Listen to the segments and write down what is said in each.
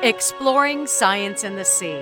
Exploring Science in the Sea.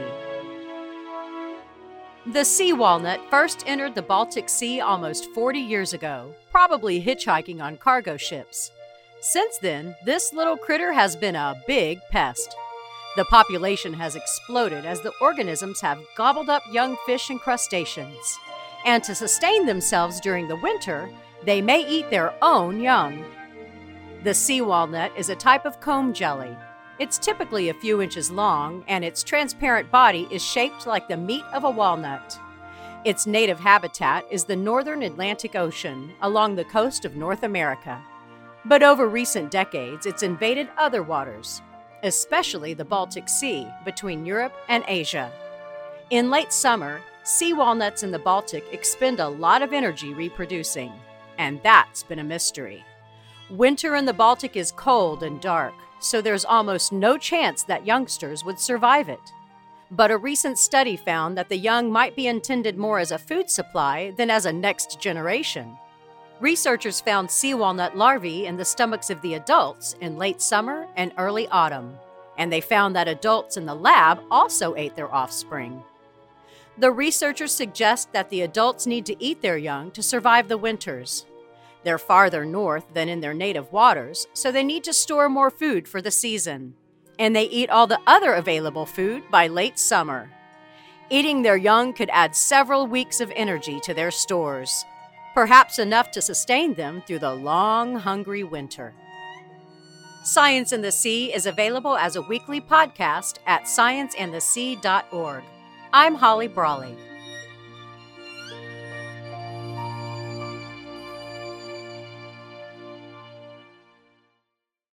The sea walnut first entered the Baltic Sea almost 40 years ago, probably hitchhiking on cargo ships. Since then, this little critter has been a big pest. The population has exploded as the organisms have gobbled up young fish and crustaceans. And to sustain themselves during the winter, they may eat their own young. The sea walnut is a type of comb jelly. It's typically a few inches long, and its transparent body is shaped like the meat of a walnut. Its native habitat is the northern Atlantic Ocean along the coast of North America. But over recent decades, it's invaded other waters, especially the Baltic Sea between Europe and Asia. In late summer, sea walnuts in the Baltic expend a lot of energy reproducing, and that's been a mystery. Winter in the Baltic is cold and dark, so there's almost no chance that youngsters would survive it. But a recent study found that the young might be intended more as a food supply than as a next generation. Researchers found sea walnut larvae in the stomachs of the adults in late summer and early autumn, and they found that adults in the lab also ate their offspring. The researchers suggest that the adults need to eat their young to survive the winters. They're farther north than in their native waters, so they need to store more food for the season. And they eat all the other available food by late summer. Eating their young could add several weeks of energy to their stores, perhaps enough to sustain them through the long, hungry winter. Science in the Sea is available as a weekly podcast at scienceandthesea.org. I'm Holly Brawley.